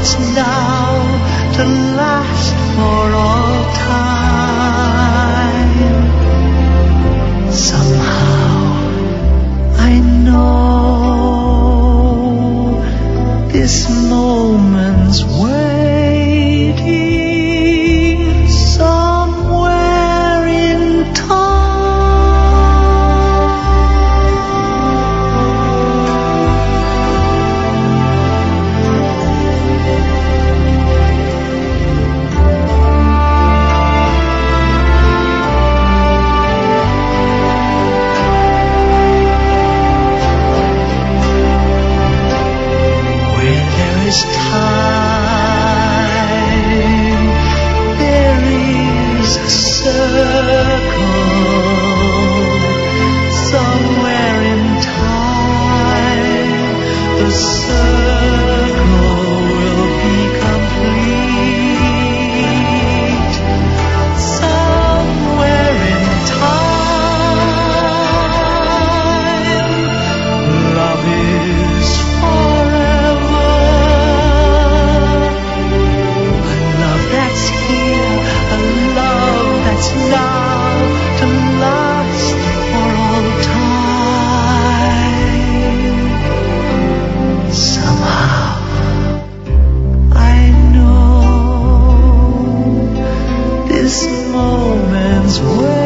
that's now to last for all time. Somehow I know this moment's waiting somewhere in time. Is time, there is a circle somewhere in time. The circle will be complete somewhere in time. Love is forever. That's here, a love that's now to last for all time. Somehow I know this moment's